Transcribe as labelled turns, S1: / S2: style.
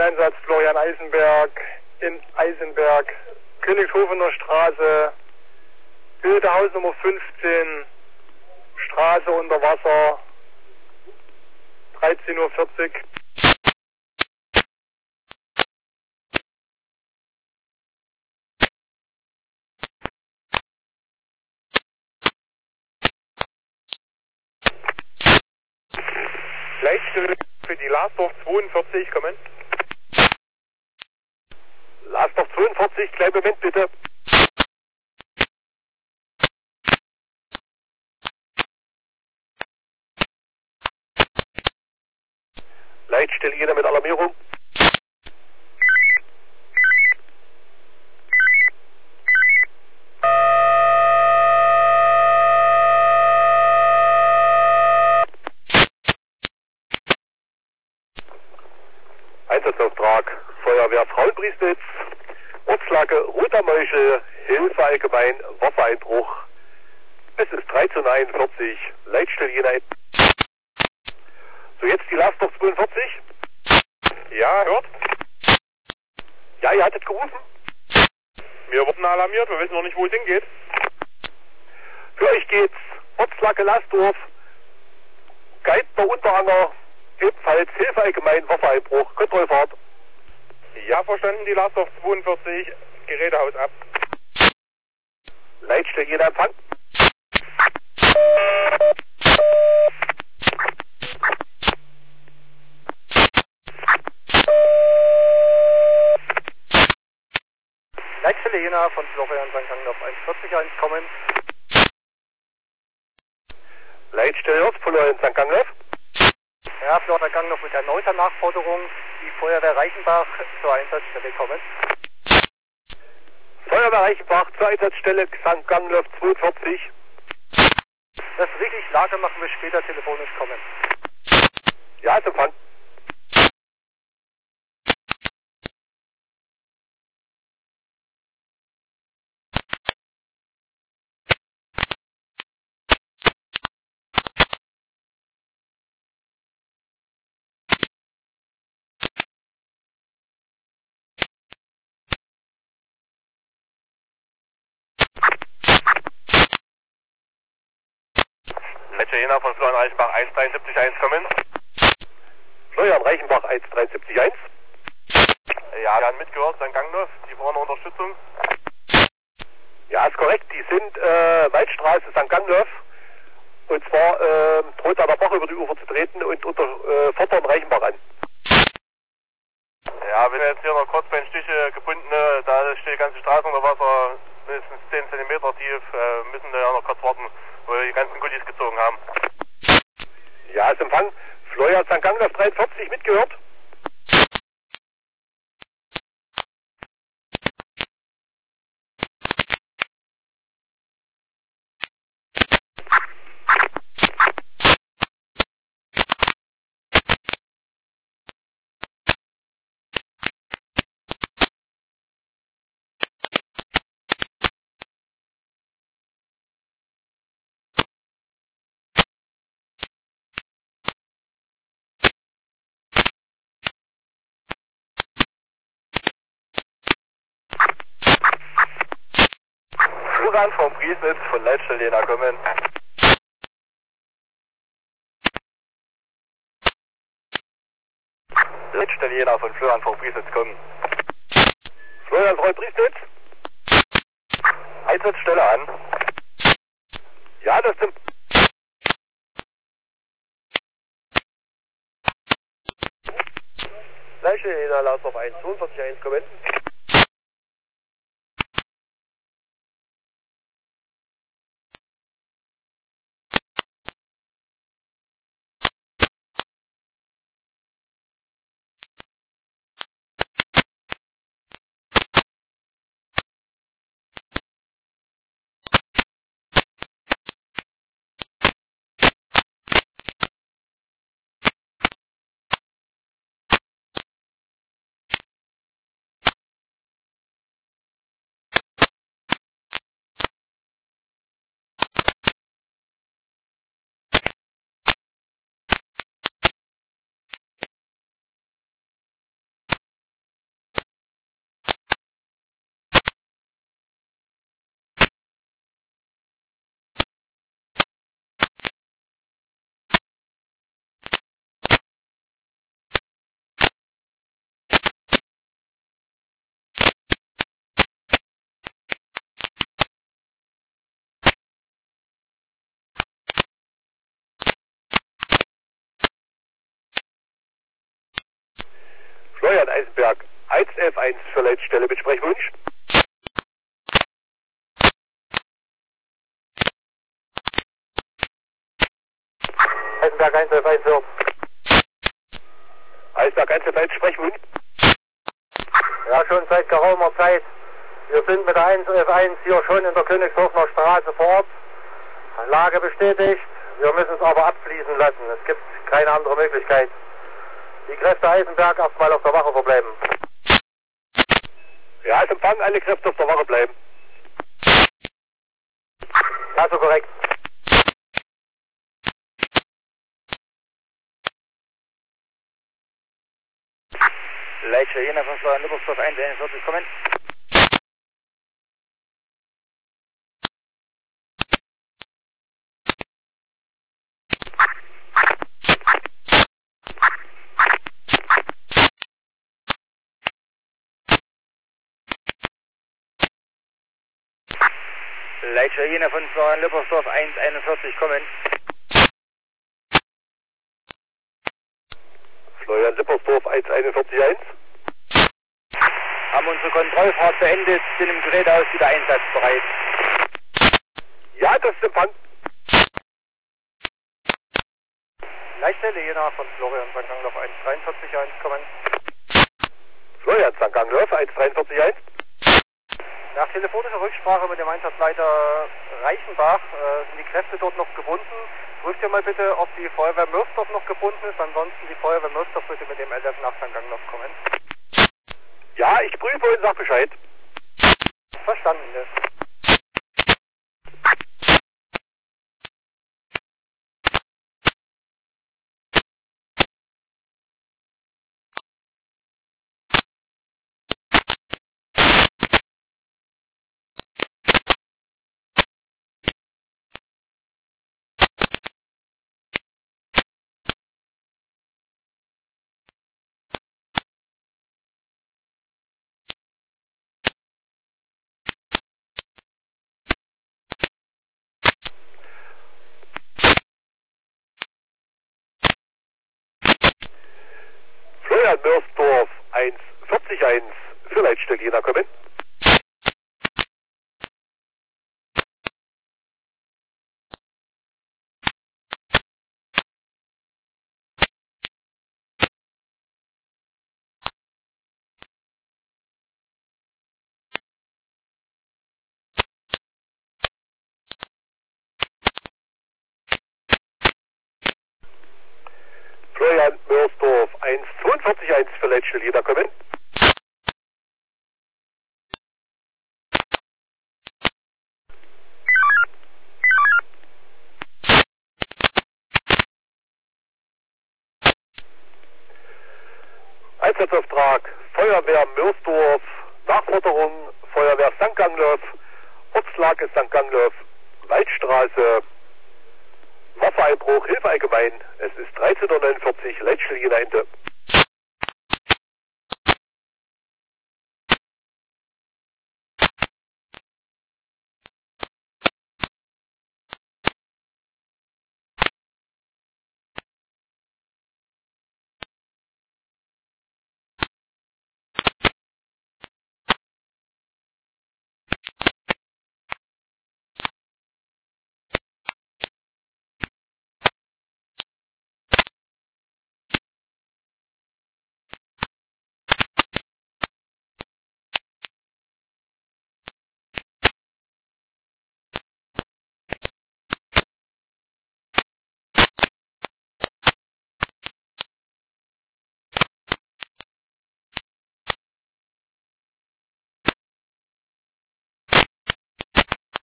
S1: Einsatz Florian Eisenberg in Eisenberg, Königshofener Straße, Höhe Haus Nummer 15, Straße unter Wasser, 13:40 Uhr.
S2: Leitstelle für die Lasdorf 42, kommen.
S1: Lasdorf 42, kleinen Moment bitte. Leitstelle jeder mit Alarmierung. Einsatzauftrag Feuerwehr Frauenpriesnitz, Ortslage Roter Meuchel, Hilfe allgemein, Wassereinbruch. Es ist 13:41 Uhr, Leitstelle Jena. So, jetzt die Lasdorf 42.
S2: Ja, hört.
S1: Ja, ihr hattet gerufen.
S2: Wir wurden alarmiert, wir wissen noch nicht, wo es hingeht.
S1: Für euch geht's Ortslage Lasdorf, Geitner Unteranger, ebenfalls Hilfe allgemein, Wassereinbruch, Kontrollfahrt.
S2: Ja, verstanden, die Lasdorf 42, Gerätehaus ab.
S1: Leitstelle Jena Empfang.
S3: Leitstelle Jena von Florian St. Gang auf 141 kommen.
S1: Leitstelle Florian St. Gangloff.
S3: Ja, Florian St. Gang mit erneuter Nachforderung. Die Feuerwehr Reichenbach zur Einsatzstelle kommen.
S1: Feuerwehr Reichenbach zur Einsatzstelle St. Gangloff 42.
S3: Das ist richtig, Lage machen wir später telefonisch kommen.
S1: Ja, ist Empfang.
S2: Leitstelle Jena von Florian Reichenbach 173.1, kommen.
S1: Florian Reichenbach 173.1.
S2: Ja, wir haben mitgehört, St. Gangloff, die brauchen Unterstützung.
S1: Ja, ist korrekt. Die sind Waldstraße St. Gangloff. Und zwar droht an der Bach über die Ufer zu treten und fordern Reichenbach an.
S2: Ja, wir sind jetzt hier noch kurz bei den Stiche gebunden, da steht die ganze Straße unter Wasser, mindestens 10 cm tief, müssen wir ja noch kurz warten, wo wir die ganzen Gullis gezogen haben.
S1: Ja, ist Empfang. Florian St. Gangloff 43 mitgehört.
S2: Florian vom Priesnitz von Leitstelle Jena kommen. Leitstelle Jena von Florian vom Priesnitz kommen.
S1: Florian von Priesnitz.
S2: Einsatzstelle an.
S1: Ja, das stimmt.
S2: Leitstelle Jena, Lasdorf 142.1, kommen.
S1: Florian Eisenberg 111.1 für Leitstelle mit Sprechwunsch.
S3: Eisenberg 111.1 hört.
S1: Eisenberg 111.1 Sprechwunsch.
S3: Ja, schon seit geraumer Zeit. Wir sind mit der 111.1 hier schon in der Königshofener Straße vor Ort. Lage bestätigt. Wir müssen es aber abfließen lassen. Es gibt keine andere Möglichkeit. Die Kräfte Eisenberg erstmal auf der Wache verbleiben.
S1: Ja, als Empfang alle Kräfte auf der Wache bleiben.
S3: Ja, so korrekt. Leitstelle Jena von Florian Lippersdorf 141, kommen. Leitstelle Jena von Florian Lippersdorf 141, kommen.
S1: Florian Lippersdorf 141.1.
S3: Haben unsere Kontrollfahrt beendet, sind im Gerätehaus wieder einsatzbereit.
S1: Ja, das ist Empfang.
S3: Leitstelle Jena von Florian St. Gangloff 143.1, kommen.
S1: Florian St. Gangloff 143.1.
S3: Nach telefonischer Rücksprache mit dem Einsatzleiter Reichenbach sind die Kräfte dort noch gebunden. Prüft ihr mal bitte, ob die Feuerwehr Mörsdorf noch gebunden ist. Ansonsten die Feuerwehr Mörsdorf bitte mit dem LF nach St. Gangloff kommen.
S1: Ja, ich prüfe und sag Bescheid.
S3: Verstanden.
S1: Florian Mörsdorf 141 für Leitstelle Jena kommen. Florian Mörsdorf 142.1 für Leitstelle Jena kommen. Einsatzauftrag Feuerwehr Mörsdorf, Nachforderung Feuerwehr St. Gangloff, Ortslage St. Gangloff, Waldstraße, Wassereinbruch, Hilfe allgemein. Es ist 13:49 Uhr, Leitstelle Jena Ende.